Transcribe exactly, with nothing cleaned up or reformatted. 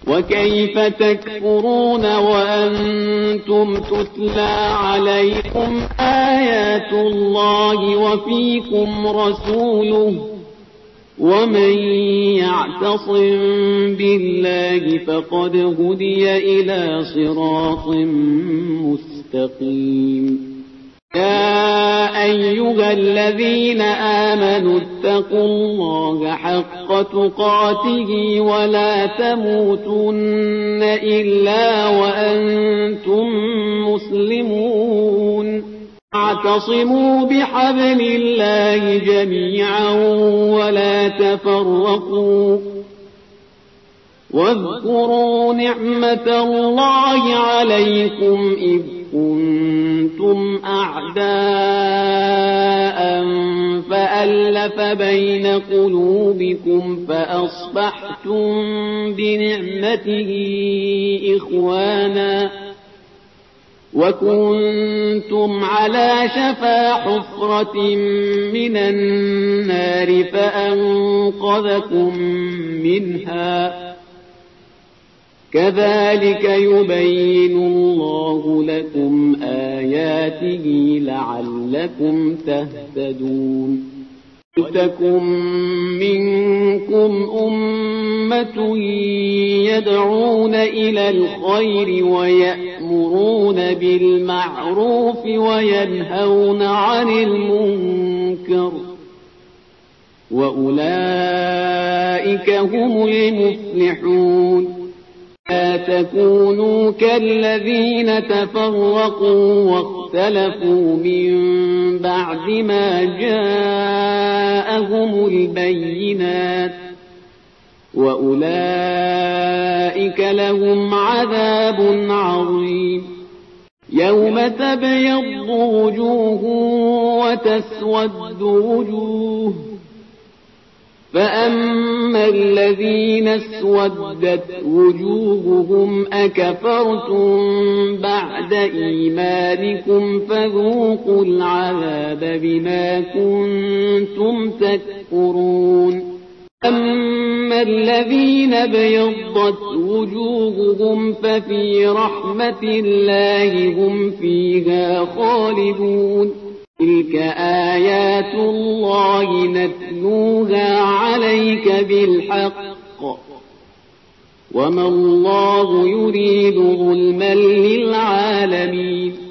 وكيف تكفرون وأنتم تتلى عليكم آيات الله وفيكم رسوله ومن يعتصم بالله فقد هدي إلى صراط مستقيم. يا أيها الذين آمنوا اتقوا الله حق تقاته ولا تموتن إلا وأنتم مسلمون. اعتصموا بحبل الله جميعا ولا تفرقوا واذكروا نعمة الله عليكم إذ كنتم أعداء فألف بين قلوبكم فأصبحتم بنعمته إخوانا وكنتم على شفا حفرة من النار فأنقذكم منها. كذلك يبين الله لكم آياته لعلكم تهتدون. ولتكن منكم أمة يدعون إلى الخير ويأمرون بالمعروف وينهون عن المنكر وأولئك هم المفلحون. لا تكونوا كالذين تفرقوا واختلفوا من بعد ما جاءهم البينات وأولئك لهم عذاب عظيم. يوم تبيض وجوه وتسود وجوه فأما الذين اسودت وجوههم أكفرتم بعد إيمانكم فذوقوا العذاب بما كنتم تكفرون. أما الذين بيضت وجوههم ففي رحمة الله هم فيها خالدون. تلك آيات الله نتلوها عليك بالحق وما الله يريد ظلما للعالمين.